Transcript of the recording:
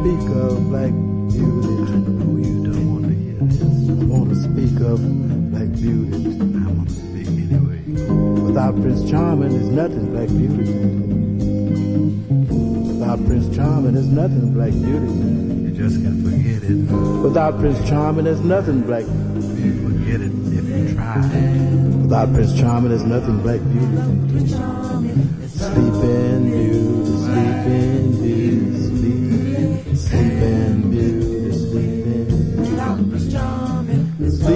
speak of Black Beauty. I know you don't want to hear this. I want to speak of Black Beauty. I want to speak anyway. Without Prince Charming, there's nothing Black Beauty. Without Prince Charming, there's nothing Black Beauty. You just can forget it. Without Prince Charming, there's nothing Black. You forget it if you try. Without Prince Charming, there's nothing Black Beauty. Sleeping Beauty, Sleeping Beauty, Sleeping Beauty, Sleeping Beauty.